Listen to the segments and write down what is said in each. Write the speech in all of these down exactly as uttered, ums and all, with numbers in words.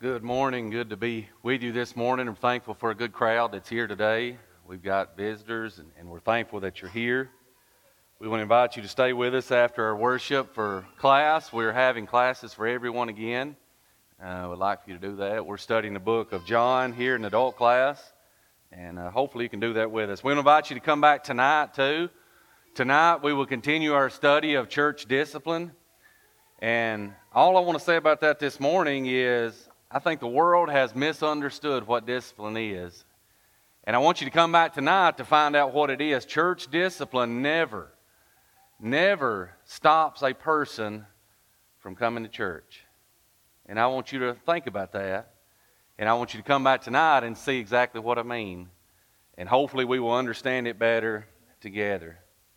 Good morning. Good to be with you this morning. I'm thankful for a good crowd that's here today. We've got visitors, and, and we're thankful that you're here. We want to invite you to stay with us after our worship for class. We're having classes for everyone again. Uh, we'd like for you to do that. We're studying the book of John here in adult class, and uh, hopefully you can do that with us. We invite you to come back tonight, too. Tonight we will continue our study of church discipline. And all I want to say about that this morning is I think the world has misunderstood what discipline is. And I want you to come back tonight to find out what it is. Church discipline never, never stops a person from coming to church. And I want you to think about that. And I want you to come back tonight and see exactly what I mean. And hopefully we will understand it better together.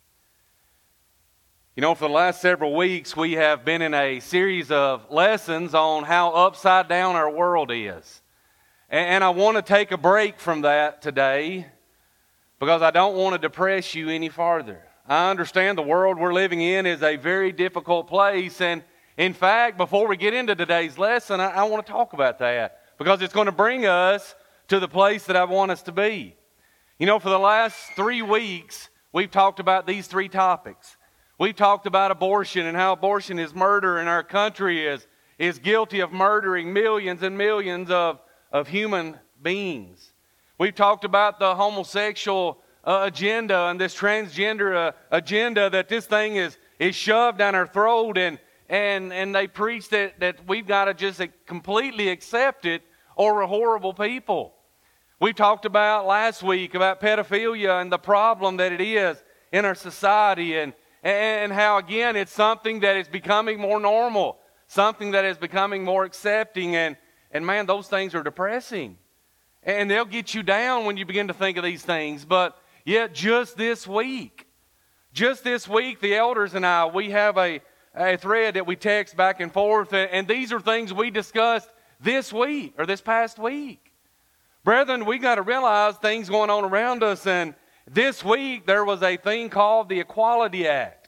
You know, for the last several weeks, we have been in a series of lessons on how upside down our world is. And I want to take a break from that today because I don't want to depress you any farther. I understand the world we're living in is a very difficult place. And in fact, before we get into today's lesson, I, I want to talk about that because it's going to bring us to the place that I want us to be. You know, for the last three weeks, we've talked about these three topics. We've talked about abortion and how abortion is murder and our country is, is guilty of murdering millions and millions of, of human beings. We've talked about the homosexual uh, agenda and this transgender uh, agenda that this thing is, is shoved down our throat and, and, and they preach that, that we've got to just completely accept it or we're horrible people. We talked about last week about pedophilia and the problem that it is in our society and And how, again, it's something that is becoming more normal, something that is becoming more accepting. And, and man, those things are depressing. And they'll get you down when you begin to think of these things. But yet just this week, just this week, the elders and I, we have a, a thread that we text back and forth. And, and these are things we discussed this week or this past week. Brethren, we got to realize things going on around us. And this week, there was a thing called the Equality Act,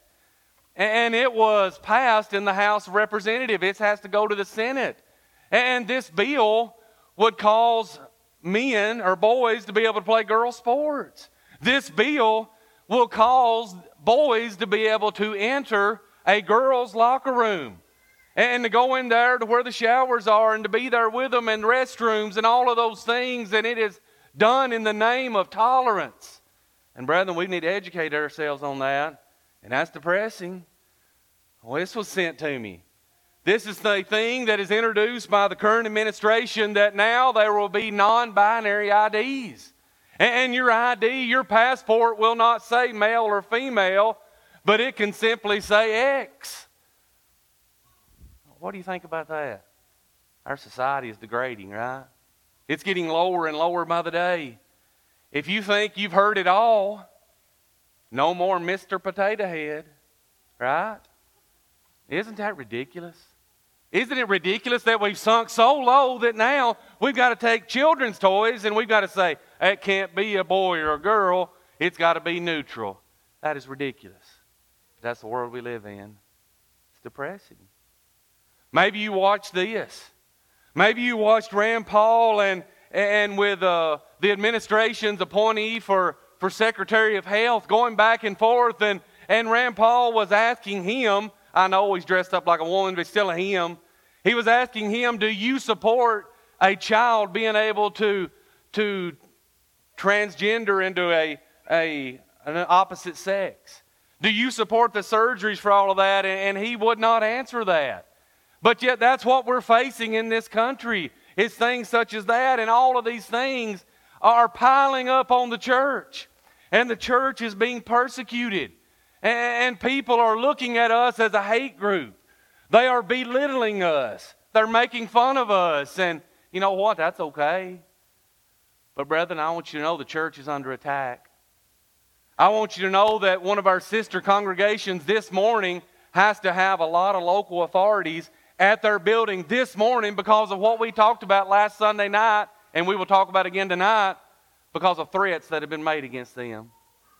and it was passed in the House of Representatives. It has to go to the Senate, and this bill would cause men or boys to be able to play girls' sports. This bill will cause boys to be able to enter a girls' locker room and to go in there to where the showers are and to be there with them and restrooms and all of those things, and it is done in the name of tolerance. And brethren, we need to educate ourselves on that. And that's depressing. Well, this was sent to me. This is the thing that is introduced by the current administration that now there will be non-binary I Ds. And your I D, your passport will not say male or female, but it can simply say X. What do you think about that? Our society is degrading, right? It's getting lower and lower by the day. If you think you've heard it all, no more Mister Potato Head, right? Isn't that ridiculous? Isn't it ridiculous that we've sunk so low that now we've got to take children's toys and we've got to say, it can't be a boy or a girl, it's got to be neutral. That is ridiculous. That's the world we live in. It's depressing. Maybe you watched this. Maybe you watched Rand Paul and And with uh, the administration's appointee for, for Secretary of Health going back and forth. And, and Rand Paul was asking him, I know he's dressed up like a woman, but still a him. He was asking him, do you support a child being able to, to transgender into a, a, an opposite sex? Do you support the surgeries for all of that? And, and he would not answer that. But yet that's what we're facing in this country. It's things such as that, and all of these things are piling up on the church. And the church is being persecuted. And people are looking at us as a hate group. They are belittling us. They're making fun of us. And you know what? That's okay. But brethren, I want you to know the church is under attack. I want you to know that one of our sister congregations this morning has to have a lot of local authorities at their building this morning because of what we talked about last Sunday night, and we will talk about again tonight because of threats that have been made against them.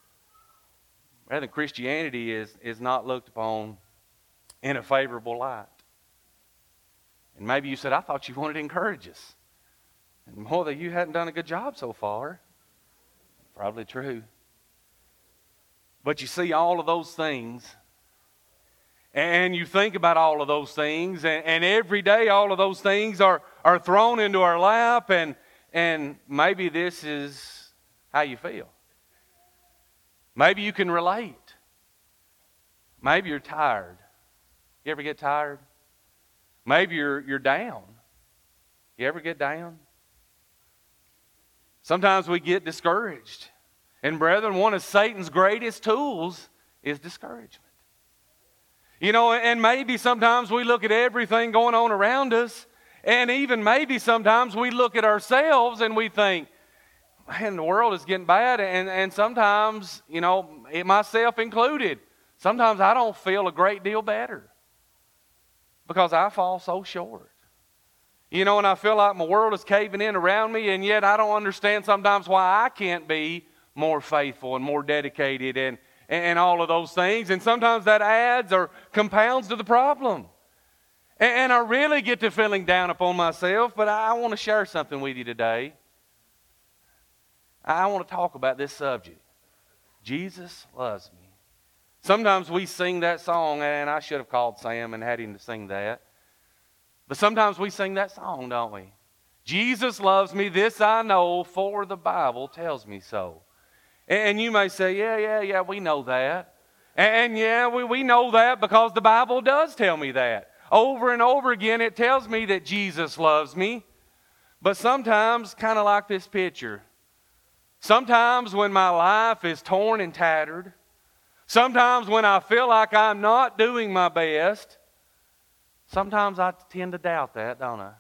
Rather, Christianity is, is not looked upon in a favorable light. And maybe you said, I thought you wanted to encourage us. And more that you hadn't done a good job so far. Probably true. But you see all of those things, and you think about all of those things, and, and every day all of those things are, are thrown into our lap, and, and maybe this is how you feel. Maybe you can relate. Maybe you're tired. You ever get tired? Maybe you're, you're down. You ever get down? Sometimes we get discouraged. And brethren, one of Satan's greatest tools is discouragement. You know, and maybe sometimes we look at everything going on around us, and even maybe sometimes we look at ourselves and we think, man, the world is getting bad. And, and sometimes, you know, myself included, sometimes I don't feel a great deal better because I fall so short. You know, and I feel like my world is caving in around me, and yet I don't understand sometimes why I can't be more faithful and more dedicated and, and all of those things. And sometimes that adds or compounds to the problem. And, and I really get to feeling down upon myself, but I, I want to share something with you today. I want to talk about this subject. Jesus loves me. Sometimes we sing that song, and I should have called Sam and had him to sing that. But sometimes we sing that song, don't we? Jesus loves me, this I know, for the Bible tells me so. And you may say, yeah, yeah, yeah, we know that. And yeah, we, we know that because the Bible does tell me that. Over and over again, it tells me that Jesus loves me. But sometimes, kind of like this picture, sometimes when my life is torn and tattered, sometimes when I feel like I'm not doing my best, sometimes I tend to doubt that, don't I?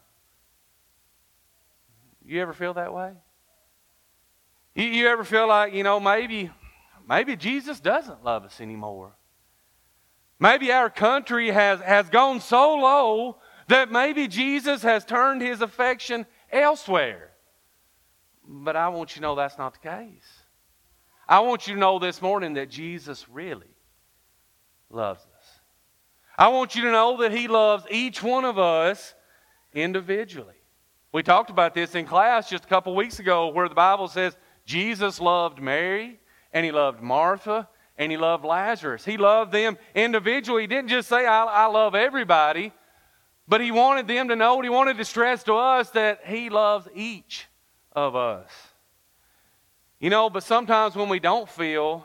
You ever feel that way? You, you ever feel like, you know, maybe, maybe Jesus doesn't love us anymore? Maybe our country has, has gone so low that maybe Jesus has turned his affection elsewhere. But I want you to know that's not the case. I want you to know this morning that Jesus really loves us. I want you to know that he loves each one of us individually. We talked about this in class just a couple weeks ago where the Bible says Jesus loved Mary and he loved Martha and he loved Lazarus. He loved them individually. He didn't just say, I, I love everybody, but he wanted them to know, he wanted to stress to us that he loves each of us. You know, but sometimes when we don't feel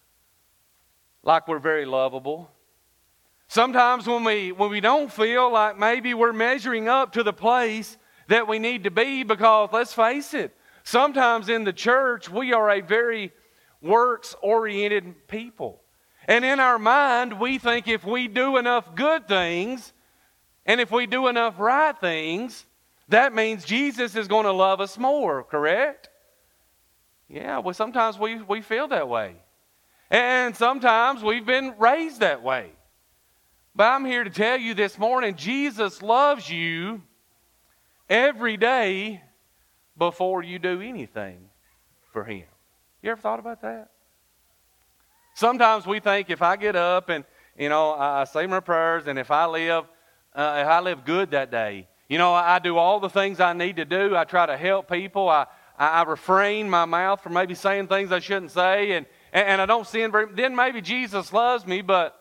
like we're very lovable, sometimes when we when we don't feel like maybe we're measuring up to the place that we need to be, because let's face it, sometimes in the church we are a very works-oriented people. And in our mind we think if we do enough good things and if we do enough right things, that means Jesus is going to love us more, correct? Yeah, well sometimes we, we feel that way. And sometimes we've been raised that way. But I'm here to tell you this morning, Jesus loves you every day before you do anything for him. You ever thought about that? Sometimes we think if I get up and, you know, I say my prayers, and if I live, uh, if I live good that day, you know, I do all the things I need to do. I try to help people. I, I refrain my mouth from maybe saying things I shouldn't say, and, and I don't sin very, then maybe Jesus loves me, but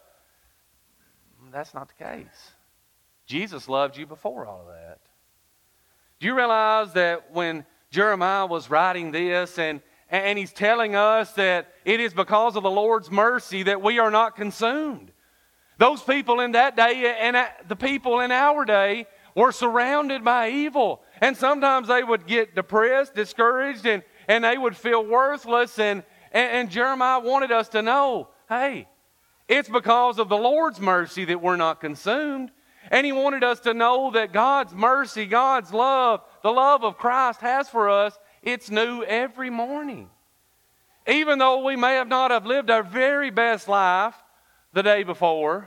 that's not the case. Jesus loved you before all of that. Do you realize that when Jeremiah was writing this, and, and he's telling us that it is because of the Lord's mercy that we are not consumed? Those people in that day and the people in our day were surrounded by evil. And sometimes they would get depressed, discouraged, and, and they would feel worthless. And, and, and Jeremiah wanted us to know, hey, it's because of the Lord's mercy that we're not consumed. And he wanted us to know that God's mercy, God's love, the love of Christ has for us, it's new every morning. Even though we may have not have lived our very best life the day before,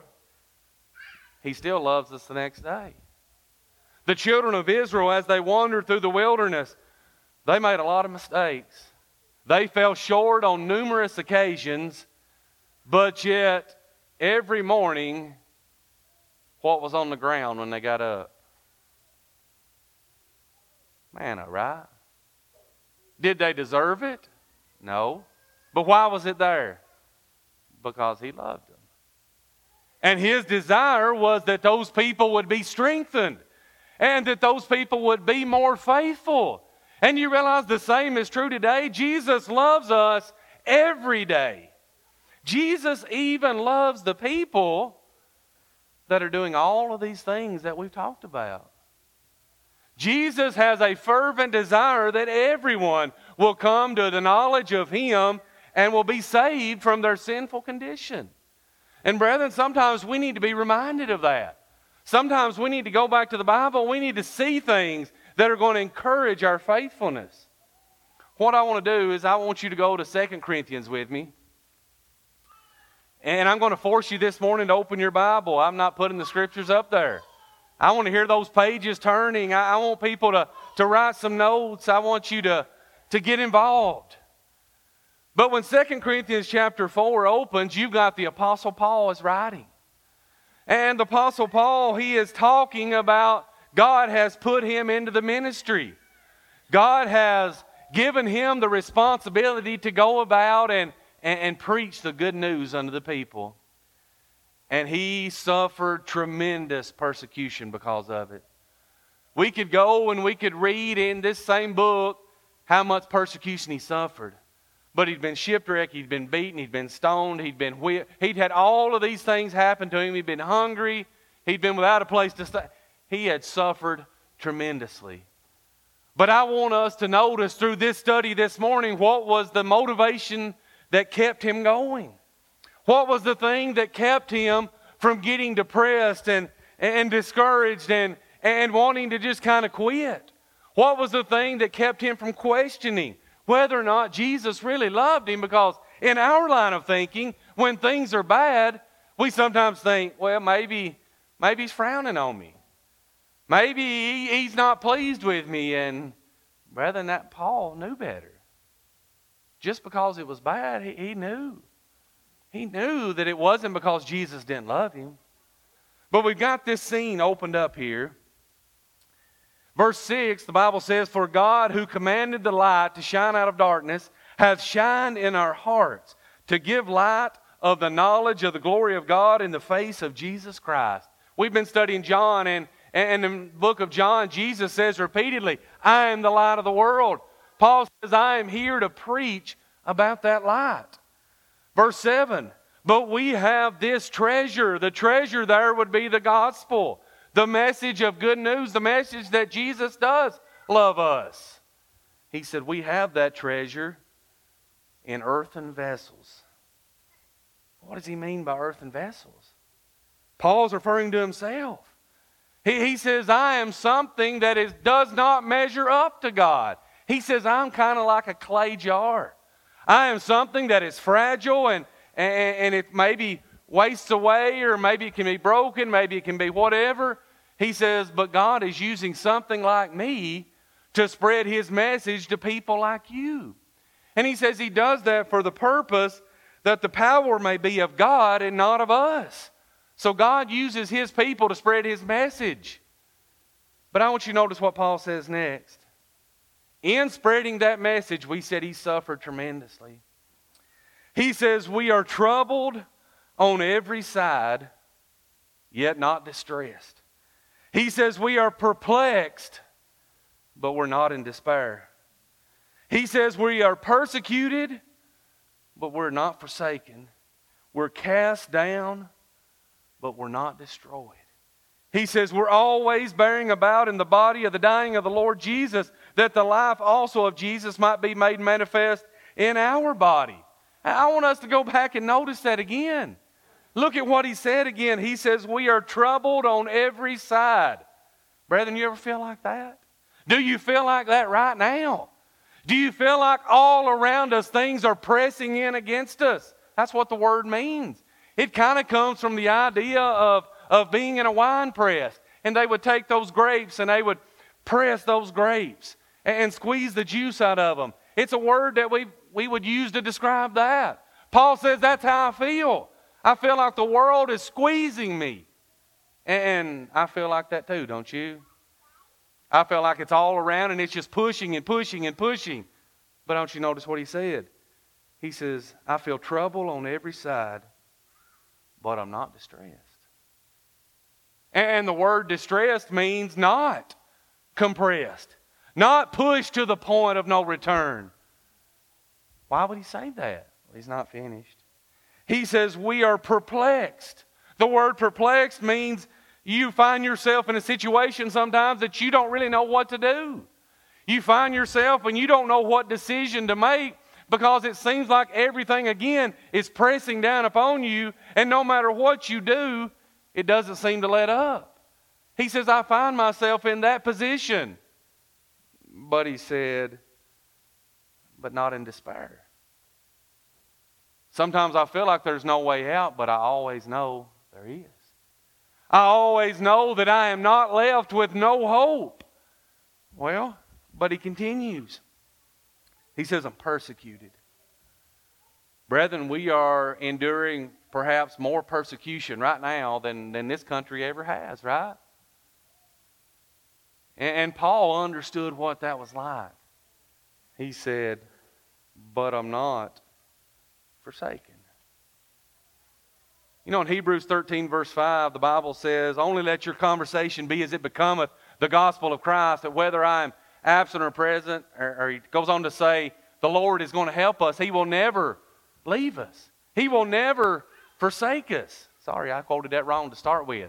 he still loves us the next day. The children of Israel, as they wandered through the wilderness, they made a lot of mistakes. They fell short on numerous occasions, but yet every morning, what was on the ground when they got up? Manna, right? Did they deserve it? No. But why was it there? Because he loved them. And his desire was that those people would be strengthened and that those people would be more faithful. And you realize the same is true today. Jesus loves us every day. Jesus even loves the people that are doing all of these things that we've talked about. Jesus has a fervent desire that everyone will come to the knowledge of Him and will be saved from their sinful condition. And brethren, sometimes we need to be reminded of that. Sometimes we need to go back to the Bible. We need to see things that are going to encourage our faithfulness. What I want to do is I want you to go to Second Corinthians with me. And I'm going to force you this morning to open your Bible. I'm not putting the scriptures up there. I want to hear those pages turning. I, I want people to, to write some notes. I want you to, to get involved. But when Second Corinthians chapter four opens, you've got the Apostle Paul is writing. And the Apostle Paul, he is talking about God has put him into the ministry. God has given him the responsibility to go about and, and, and preach the good news unto the people. And he suffered tremendous persecution because of it. We could go and we could read in this same book how much persecution he suffered. But he'd been shipwrecked, he'd been beaten, he'd been stoned, he'd been whipped. He'd had all of these things happen to him. He'd been hungry, he'd been without a place to stay. He had suffered tremendously. But I want us to notice through this study this morning what was the motivation that kept him going. What was the thing that kept him from getting depressed and, and discouraged and, and wanting to just kind of quit? What was the thing that kept him from questioning whether or not Jesus really loved him? Because in our line of thinking, when things are bad, we sometimes think, well, maybe, maybe he's frowning on me. Maybe he, he's not pleased with me. And rather than that, Paul knew better. Just because it was bad, he, he knew. He knew that it wasn't because Jesus didn't love him. But we've got this scene opened up here. Verse six, the Bible says, "For God, who commanded the light to shine out of darkness, hath shined in our hearts to give light of the knowledge of the glory of God in the face of Jesus Christ." We've been studying John, and, and in the book of John, Jesus says repeatedly, "I am the light of the world." Paul says, "I am here to preach about that light." Verse seven, "But we have this treasure." The treasure there would be the gospel. The message of good news, the message that Jesus does love us. He said, we have that treasure in earthen vessels. What does he mean by earthen vessels? Paul's referring to himself. He, he says, I am something that is, does not measure up to God. He says, I'm kind of like a clay jar. I am something that is fragile and, and, and it maybe wastes away, or maybe it can be broken, maybe it can be whatever. He says, but God is using something like me to spread His message to people like you. And He says He does that for the purpose that the power may be of God and not of us. So God uses His people to spread His message. But I want you to notice what Paul says next. In spreading that message, we said He suffered tremendously. He says, we are troubled on every side, yet not distressed. He says we are perplexed, but we're not in despair. He says we are persecuted, but we're not forsaken. We're cast down, but we're not destroyed. He says we're always bearing about in the body of the dying of the Lord Jesus, that the life also of Jesus might be made manifest in our body. I want us to go back and notice that again. Look at what he said again. He says, we are troubled on every side. Brethren, you ever feel like that? Do you feel like that right now? Do you feel like all around us things are pressing in against us? That's what the word means. It kind of comes from the idea of, of being in a wine press. And they would take those grapes and they would press those grapes and, and squeeze the juice out of them. It's a word that we, we would use to describe that. Paul says that's how I feel. I feel like the world is squeezing me. And I feel like that too, don't you? I feel like it's all around and it's just pushing and pushing and pushing. But don't you notice what he said? He says, I feel trouble on every side, but I'm not distressed. And the word distressed means not compressed, not pushed to the point of no return. Why would he say that? Well, he's not finished. He says, we are perplexed. The word perplexed means you find yourself in a situation sometimes that you don't really know what to do. You find yourself and you don't know what decision to make because it seems like everything again is pressing down upon you, and no matter what you do, it doesn't seem to let up. He says, I find myself in that position. But he said, but not in despair. Sometimes I feel like there's no way out, but I always know there is. I always know that I am not left with no hope. Well, but he continues. He says, I'm persecuted. Brethren, we are enduring perhaps more persecution right now than, than this country ever has, right? And, and Paul understood what that was like. He said, but I'm not forsaken. You know, in Hebrews thirteen, verse five, the Bible says, only let your conversation be as it becometh the gospel of Christ, that whether I am absent or present, or, or he goes on to say, the Lord is going to help us. He will never leave us. He will never forsake us. Sorry, I quoted that wrong to start with.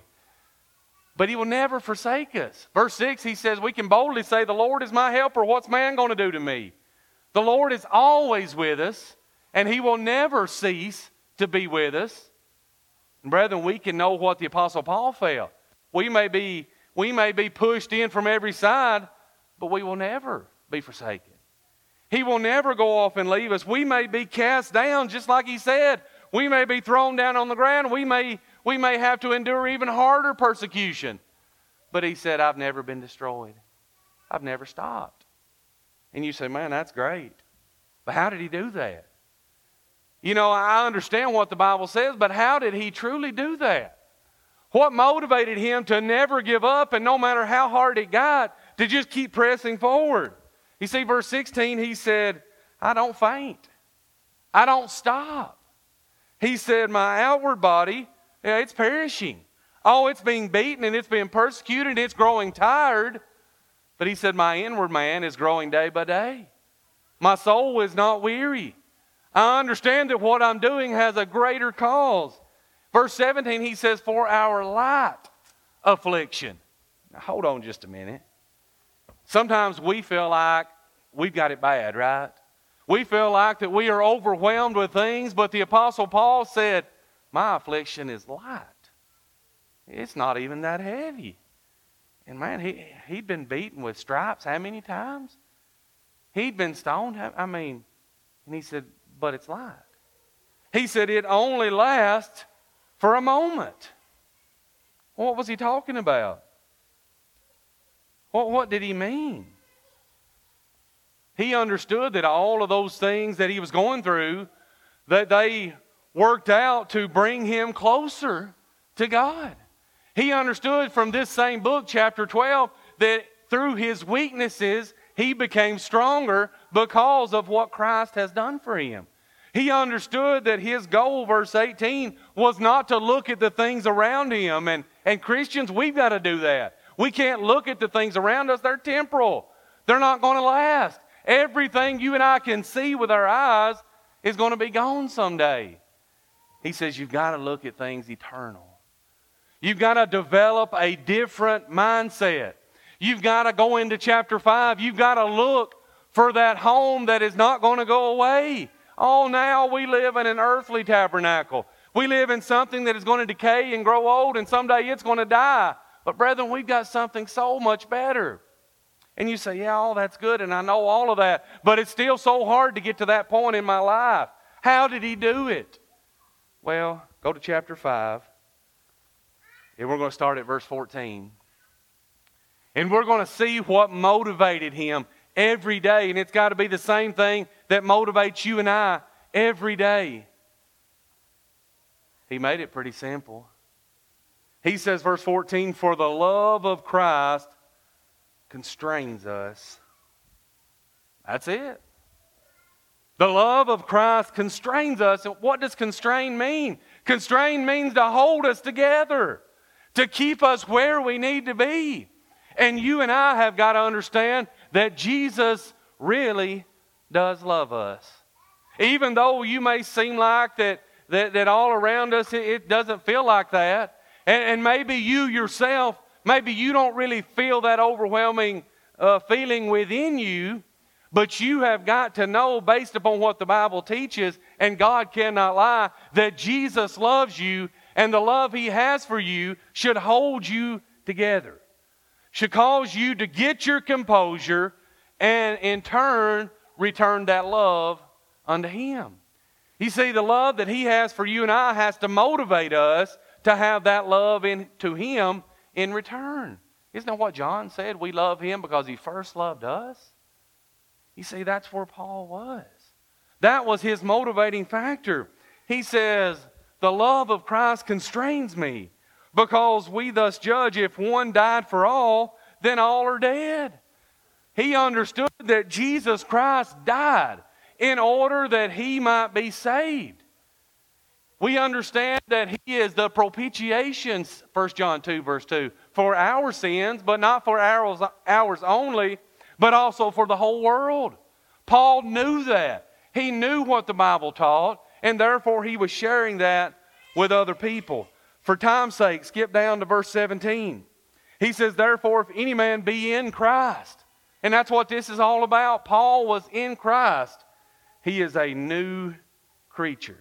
But he will never forsake us. Verse six, he says, we can boldly say, the Lord is my helper. What's man going to do to me? The Lord is always with us, and he will never cease to be with us. And brethren, we can know what the Apostle Paul felt. We may be, we may be pushed in from every side, but we will never be forsaken. He will never go off and leave us. We may be cast down, just like he said. We may be thrown down on the ground. We may, we may have to endure even harder persecution. But he said, I've never been destroyed. I've never stopped. And you say, man, that's great. But how did he do that? You know, I understand what the Bible says, but how did he truly do that? What motivated him to never give up, and no matter how hard it got, to just keep pressing forward? You see, verse sixteen, he said, I don't faint. I don't stop. He said, my outward body, yeah, it's perishing. Oh, it's being beaten and it's being persecuted and it's growing tired. But he said, my inward man is growing day by day. My soul is not weary. I understand that what I'm doing has a greater cause. Verse seventeen, he says, for our light affliction. Now, hold on just a minute. Sometimes we feel like we've got it bad, right? We feel like that we are overwhelmed with things, but the Apostle Paul said, my affliction is light. It's not even that heavy. And man, he, he'd been beaten with stripes how many times? He'd been stoned. I mean, and he said, but it's light. He said, it only lasts for a moment. What was he talking about? What, what did he mean? He understood that all of those things that he was going through, that they worked out to bring him closer to God. He understood from this same book, chapter twelve, that through his weaknesses, he became stronger because of what Christ has done for him. He understood that his goal, verse eighteen, was not to look at the things around him. And, and Christians, we've got to do that. We can't look at the things around us. They're temporal. They're not going to last. Everything you and I can see with our eyes is going to be gone someday. He says you've got to look at things eternal. You've got to develop a different mindset. You've got to go into chapter five. You've got to look for that home that is not going to go away. Oh, now we live in an earthly tabernacle. We live in something that is going to decay and grow old, and someday it's going to die. But brethren, we've got something so much better. And you say, yeah, all that's good, and I know all of that, but it's still so hard to get to that point in my life. How did he do it? Well, go to chapter five, and we're going to start at verse fourteen. And we're going to see what motivated him every day, and it's got to be the same thing that motivates you and I every day. He made it pretty simple. He says, verse fourteen, for the love of Christ constrains us. That's it. The love of Christ constrains us. And what does constrain mean? Constrain means to hold us together, to keep us where we need to be. And you and I have got to understand that Jesus really does love us. Even though you may seem like that, that, that all around us, it, it doesn't feel like that. And, and maybe you yourself, maybe you don't really feel that overwhelming uh, feeling within you. But you have got to know, based upon what the Bible teaches, and God cannot lie, that Jesus loves you, and the love He has for you should hold you together. Should cause you to get your composure, and in turn, return that love unto Him. You see, the love that He has for you and I has to motivate us to have that love in, to Him in return. Isn't that what John said? We love Him because He first loved us. You see, that's where Paul was. That was his motivating factor. He says, the love of Christ constrains me, because we thus judge, if one died for all, then all are dead. He understood that Jesus Christ died in order that he might be saved. We understand that He is the propitiation, First John two, verse two, for our sins, but not for ours, ours only, but also for the whole world. Paul knew that. He knew what the Bible taught, and therefore he was sharing that with other people. For time's sake, skip down to verse seventeen. He says, therefore, if any man be in Christ, and that's what this is all about. Paul was in Christ. He is a new creature.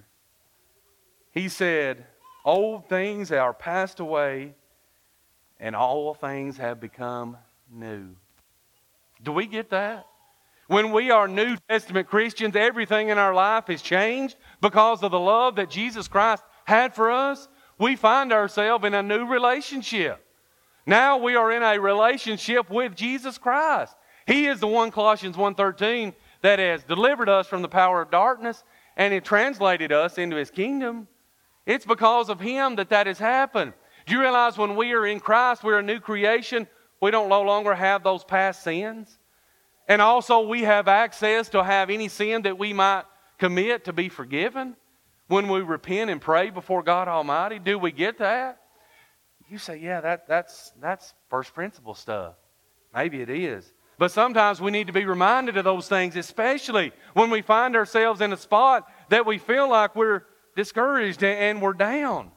He said, old things are passed away, and all things have become new. Do we get that? When we are New Testament Christians, everything in our life has changed because of the love that Jesus Christ had for us. We find ourselves in a new relationship. Now we are in a relationship with Jesus Christ. He is the one, Colossians one thirteen, that has delivered us from the power of darkness and it translated us into His kingdom. It's because of Him that that has happened. Do you realize when we are in Christ, we're a new creation? We don't no longer have those past sins. And also we have access to have any sin that we might commit to be forgiven when we repent and pray before God Almighty. Do we get that? You say, yeah, that, that's, that's first principle stuff. Maybe it is. But sometimes we need to be reminded of those things, especially when we find ourselves in a spot that we feel like we're discouraged and we're down.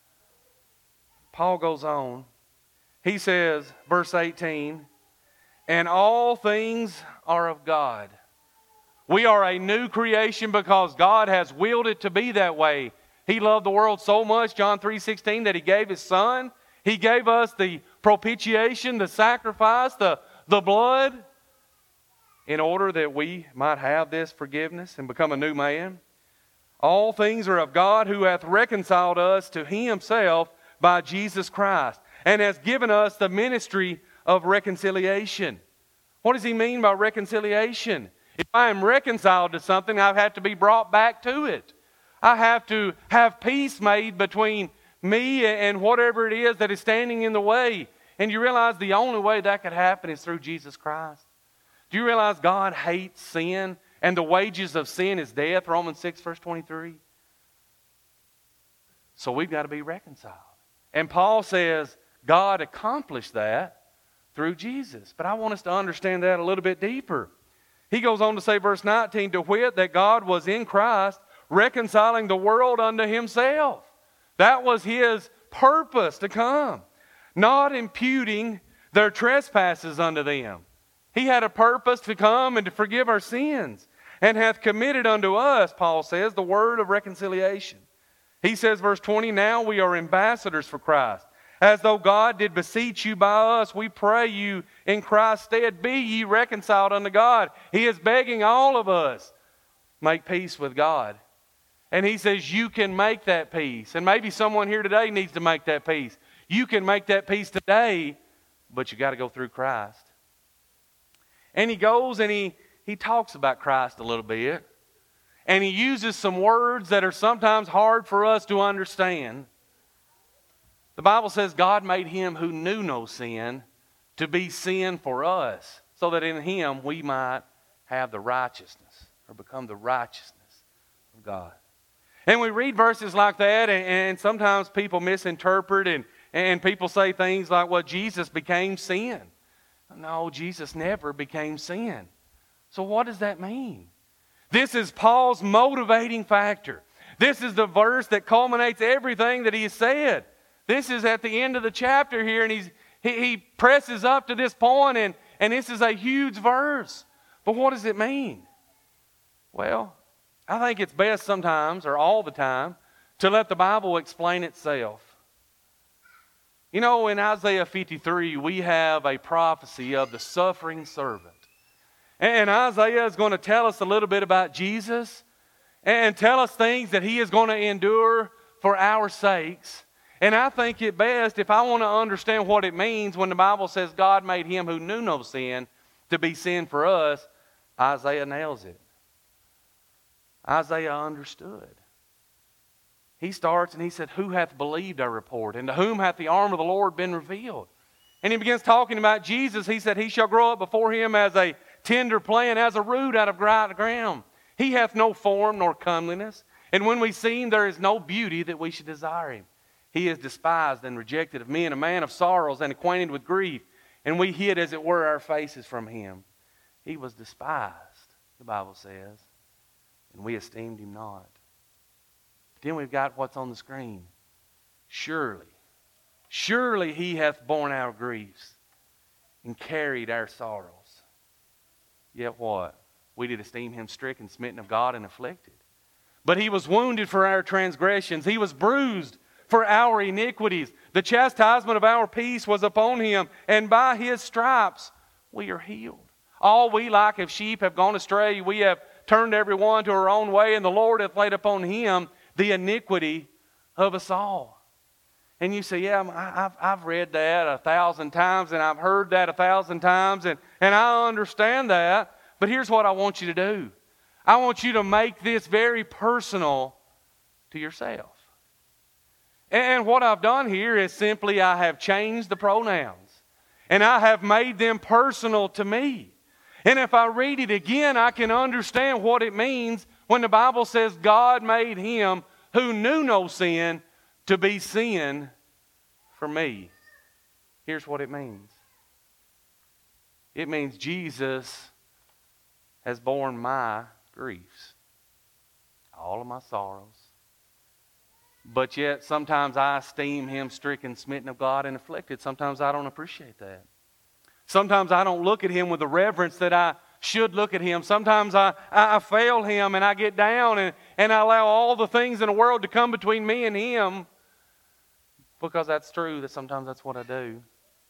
Paul goes on. He says, verse eighteen, and all things are of God. We are a new creation because God has willed it to be that way. He loved the world so much, John three sixteen, that He gave His Son. He gave us the propitiation, the sacrifice, the, the blood, in order that we might have this forgiveness and become a new man. All things are of God, who hath reconciled us to Himself by Jesus Christ, and has given us the ministry of reconciliation. What does He mean by reconciliation? If I am reconciled to something, I have to be brought back to it. I have to have peace made between me and whatever it is that is standing in the way. And you realize the only way that could happen is through Jesus Christ. Do you realize God hates sin, and the wages of sin is death? Romans six, verse twenty-three. So we've got to be reconciled. And Paul says God accomplished that through Jesus. But I want us to understand that a little bit deeper. He goes on to say, verse nineteen, to wit, that God was in Christ, reconciling the world unto Himself. That was His purpose to come. Not imputing their trespasses unto them. He had a purpose to come and to forgive our sins. And hath committed unto us, Paul says, the word of reconciliation. He says, verse twenty, now we are ambassadors for Christ. As though God did beseech you by us, we pray you in Christ's stead, be ye reconciled unto God. He is begging all of us, make peace with God. And He says you can make that peace. And maybe someone here today needs to make that peace. You can make that peace today, but you got to go through Christ. And he goes and he, he talks about Christ a little bit. And he uses some words that are sometimes hard for us to understand. The Bible says God made Him who knew no sin to be sin for us, so that in him we might have the righteousness, or become the righteousness of God. And we read verses like that, and, and sometimes people misinterpret, and, and people say things like, well, Jesus became sin. No, Jesus never became sin. So what does that mean? This is Paul's motivating factor. This is the verse that culminates everything that he has said. This is at the end of the chapter here, and he's, he, he presses up to this point, and, and this is a huge verse. But what does it mean? Well, I think it's best sometimes, or all the time, to let the Bible explain itself. You know, in Isaiah fifty-three, we have a prophecy of the suffering servant. And Isaiah is going to tell us a little bit about Jesus and tell us things that he is going to endure for our sakes. And I think it best, if I want to understand what it means when the Bible says God made him who knew no sin to be sin for us, Isaiah nails it. Isaiah understood. He starts and he said, who hath believed our report? And to whom hath the arm of the Lord been revealed? And he begins talking about Jesus. He said, he shall grow up before him as a tender plant, as a root out of dry ground. He hath no form nor comeliness. And when we see him, there is no beauty that we should desire him. He is despised and rejected of men, a man of sorrows and acquainted with grief. And we hid, as it were, our faces from him. He was despised, the Bible says, and we esteemed him not. Then we've got what's on the screen. Surely, surely he hath borne our griefs and carried our sorrows. Yet what? We did esteem him stricken, smitten of God, and afflicted. But he was wounded for our transgressions. He was bruised for our iniquities. The chastisement of our peace was upon him, and by his stripes we are healed. All we like of sheep have gone astray. We have turned every one to our own way, and the Lord hath laid upon him the iniquity of us all. And you say, yeah, I've, I've read that a thousand times, and I've heard that a thousand times, and, and I understand that. But here's what I want you to do. I want you to make this very personal to yourself. And what I've done here is simply I have changed the pronouns, and I have made them personal to me. And if I read it again, I can understand what it means when the Bible says God made him who knew no sin to be sin for me. Here's what it means. It means Jesus has borne my griefs, all of my sorrows. But yet sometimes I esteem him stricken, smitten of God, and afflicted. Sometimes I don't appreciate that. Sometimes I don't look at him with the reverence that I should look at him. Sometimes I, I, I fail him, and I get down, and, and I allow all the things in the world to come between me and him, because that's true, that sometimes that's what I do.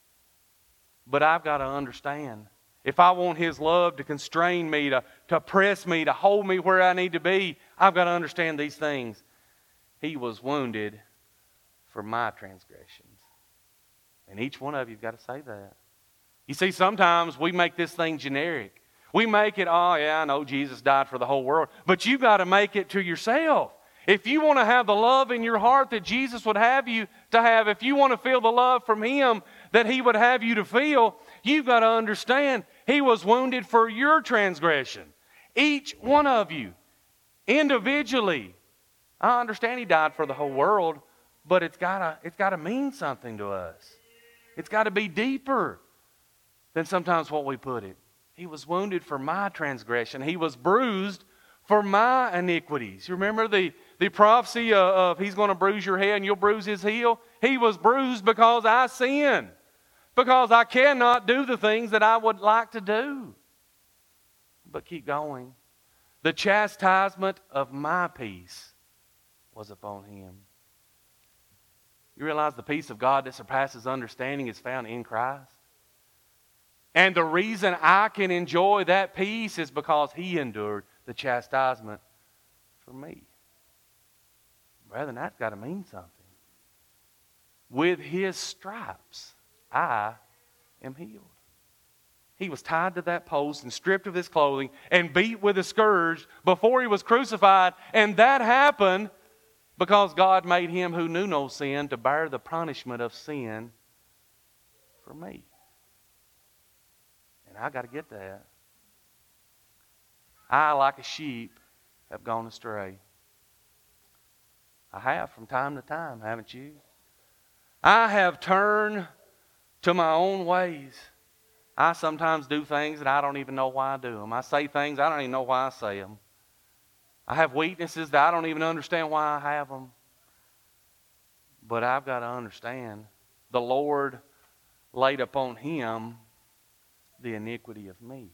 But I've got to understand, if I want his love to constrain me, to, to press me, to hold me where I need to be, I've got to understand these things. He was wounded for my transgressions. And each one of you have got to say that. You see, sometimes we make this thing generic. We make it, oh yeah, I know Jesus died for the whole world. But you've got to make it to yourself. If you want to have the love in your heart that Jesus would have you to have, if you want to feel the love from him that he would have you to feel, you've got to understand he was wounded for your transgression. Each one of you, individually. I understand he died for the whole world, but it's got to, it's got to mean something to us. It's got to be deeper than sometimes what we put it. He was wounded for my transgression. He was bruised for my iniquities. You remember the, the prophecy of, of he's going to bruise your head and you'll bruise his heel? He was bruised because I sin. Because I cannot do the things that I would like to do. But keep going. The chastisement of my peace was upon him. You realize the peace of God that surpasses understanding is found in Christ? And the reason I can enjoy that peace is because he endured the chastisement for me. Brethren, that's got to mean something. With his stripes, I am healed. He was tied to that post and stripped of his clothing and beat with a scourge before he was crucified. And that happened because God made him who knew no sin to bear the punishment of sin for me. I got to get that. I, like a sheep, have gone astray. I have from time to time, haven't you? I have turned to my own ways. I sometimes do things that I don't even know why I do them. I say things I don't even know why I say them. I have weaknesses that I don't even understand why I have them. But I've got to understand, the Lord laid upon Him the iniquity of me.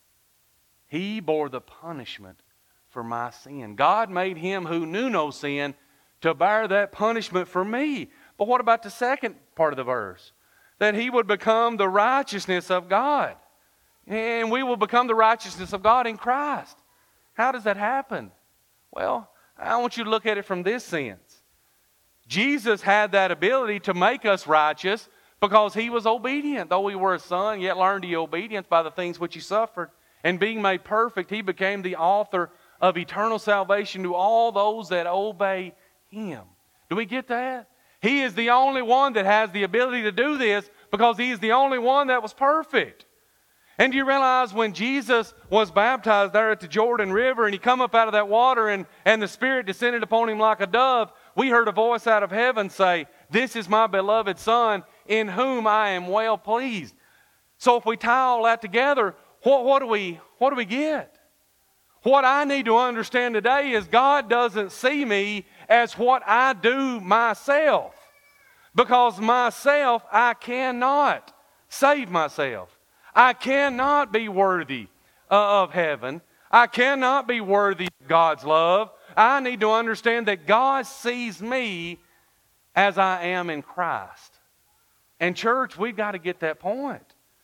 He bore the punishment for my sin. God made Him who knew no sin to bear that punishment for me. But what about the second part of the verse? That He would become the righteousness of God. And we will become the righteousness of God in Christ. How does that happen? Well, I want you to look at it from this sense. Jesus had that ability to make us righteous because He was obedient. Though He were a son, yet learned He obedience by the things which He suffered. And being made perfect, He became the author of eternal salvation to all those that obey Him. Do we get that? He is the only one that has the ability to do this because He is the only one that was perfect. And do you realize when Jesus was baptized there at the Jordan River and He come up out of that water and, and the Spirit descended upon Him like a dove, we heard a voice out of heaven say, "This is my beloved Son in whom I am well pleased." So if we tie all that together, what, what do we, what do we get? What I need to understand today is God doesn't see me as what I do myself. Because myself, I cannot save myself. I cannot be worthy of heaven. I cannot be worthy of God's love. I need to understand that God sees me as I am in Christ. And church, we've got to get that point.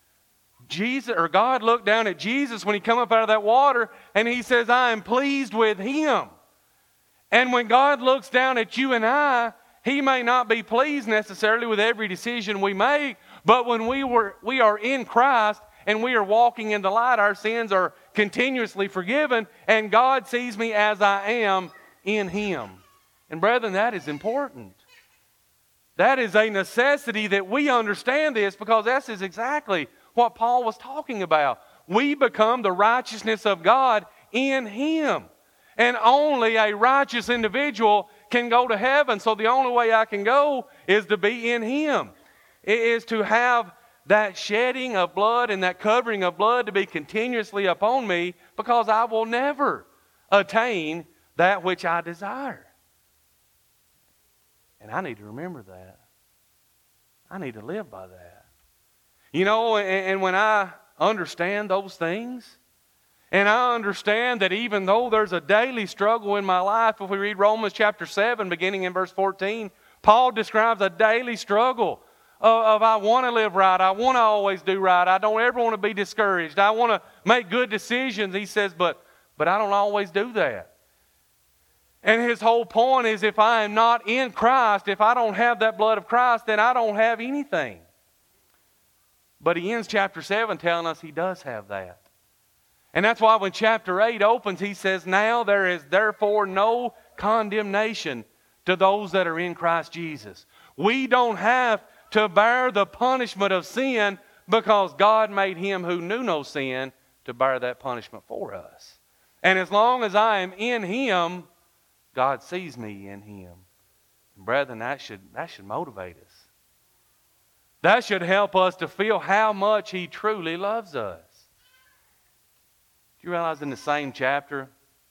Jesus, or God looked down at Jesus when He come up out of that water and He says, "I am pleased with Him." And when God looks down at you and I, He may not be pleased necessarily with every decision we make, but when we were we are in Christ and we are walking in the light, our sins are continuously forgiven, and God sees me as I am in Him. And brethren, that is important. That is a necessity that we understand this, because this is exactly what Paul was talking about. We become the righteousness of God in Him. And only a righteous individual can go to heaven. So the only way I can go is to be in Him. It is to have that shedding of blood and that covering of blood to be continuously upon me, because I will never attain that which I desire. And I need to remember that. I need to live by that. You know, and, and when I understand those things, and I understand that even though there's a daily struggle in my life, if we read Romans chapter seven, beginning in verse fourteen, Paul describes a daily struggle of, of I want to live right, I want to always do right, I don't ever want to be discouraged, I want to make good decisions. He says, but, but I don't always do that. And his whole point is, if I am not in Christ, if I don't have that blood of Christ, then I don't have anything. But he ends chapter seven telling us he does have that. And that's why when chapter eight opens, he says, "Now there is therefore no condemnation to those that are in Christ Jesus." We don't have to bear the punishment of sin, because God made Him who knew no sin to bear that punishment for us. And as long as I am in Him, God sees me in Him. And brethren, that should, that should motivate us. That should help us to feel how much He truly loves us. Do you realize in the same chapter,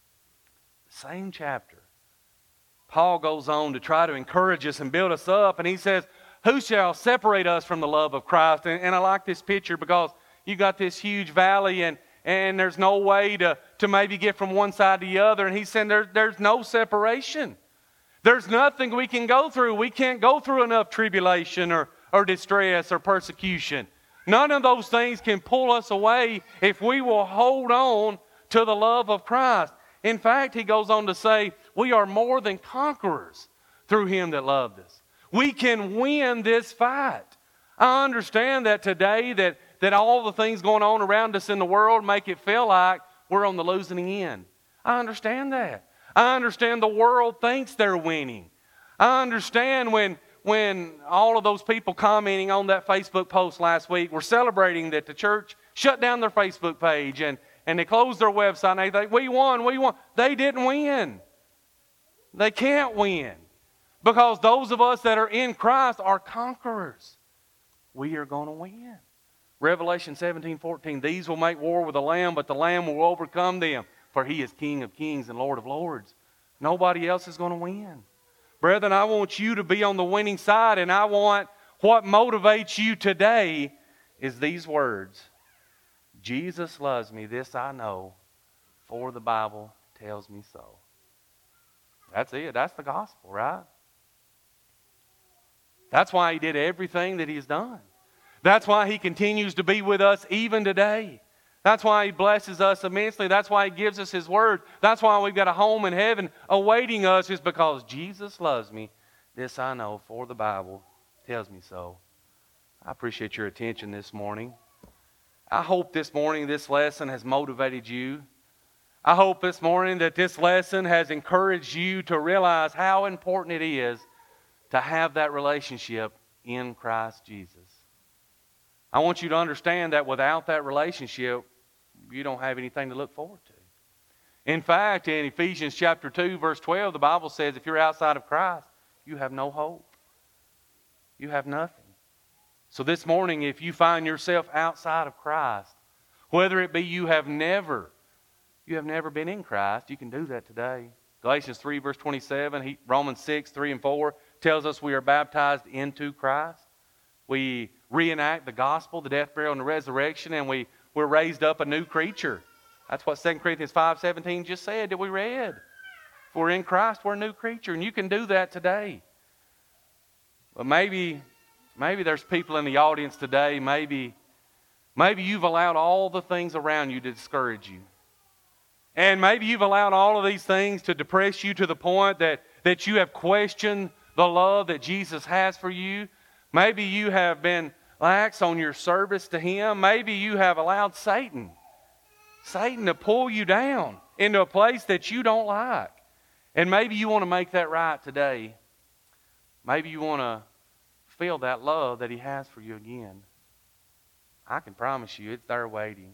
same chapter, Paul goes on to try to encourage us and build us up, and he says, "Who shall separate us from the love of Christ?" And, and I like this picture, because you got this huge valley, and, and there's no way to, to maybe get from one side to the other. And he's saying there, there's no separation. There's nothing we can go through. We can't go through enough tribulation or, or distress or persecution. None of those things can pull us away if we will hold on to the love of Christ. In fact, he goes on to say, we are more than conquerors through Him that loved us. We can win this fight. I understand that today that, that all the things going on around us in the world make it feel like we're on the losing end. I understand that. I understand the world thinks they're winning. I understand when, when all of those people commenting on that Facebook post last week were celebrating that the church shut down their Facebook page and, and they close their website and they think, we won, we won. They didn't win. They can't win. Because those of us that are in Christ are conquerors. We are going to win. Revelation seventeen fourteen, these will make war with the Lamb, but the Lamb will overcome them, for He is King of kings and Lord of lords. Nobody else is going to win. Brethren, I want you to be on the winning side, and I want what motivates you today is these words. Jesus loves me, this I know, for the Bible tells me so. That's it. That's the gospel, right? That's why He did everything that He's done. That's why He continues to be with us even today. That's why He blesses us immensely. That's why He gives us His Word. That's why we've got a home in heaven awaiting us, is because Jesus loves me. This I know, for the Bible tells me so. I appreciate your attention this morning. I hope this morning this lesson has motivated you. I hope this morning that this lesson has encouraged you to realize how important it is to have that relationship in Christ Jesus. I want you to understand that without that relationship, you don't have anything to look forward to. In fact, in Ephesians chapter two, verse twelve, the Bible says if you're outside of Christ, you have no hope. You have nothing. So this morning, if you find yourself outside of Christ, whether it be you have never, you have never been in Christ, you can do that today. Galatians three, verse twenty-seven, he, Romans six, three and four tells us we are baptized into Christ. We reenact the gospel, the death, burial, and the resurrection, and we, we're raised up a new creature. That's what Second Corinthians five seventeen just said that we read. If we're in Christ, we're a new creature, and you can do that today. But maybe, maybe there's people in the audience today, maybe, maybe you've allowed all the things around you to discourage you. And maybe you've allowed all of these things to depress you to the point that, that you have questioned the love that Jesus has for you. Maybe you have been lax on your service to Him. Maybe you have allowed Satan, Satan to pull you down into a place that you don't like. And maybe you want to make that right today. Maybe you want to feel that love that He has for you again. I can promise you it's there waiting.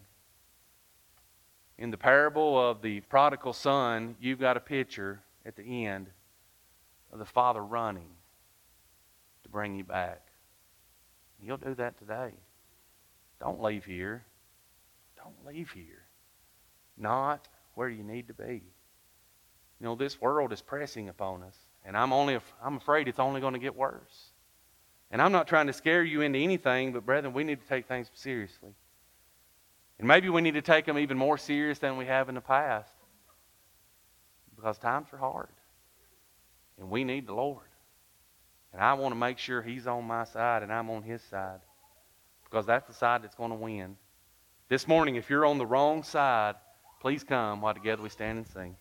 In the parable of the prodigal son, you've got a picture at the end of the father running to bring you back. You'll do that today. Don't leave here. Don't leave here. Not where you need to be. You know, this world is pressing upon us, and I'm only I'm afraid it's only going to get worse. And I'm not trying to scare you into anything, but brethren, we need to take things seriously. And maybe we need to take them even more serious than we have in the past, because times are hard, and we need the Lord. And I want to make sure He's on my side and I'm on His side, because that's the side that's going to win. This morning, if you're on the wrong side, please come while together we stand and sing.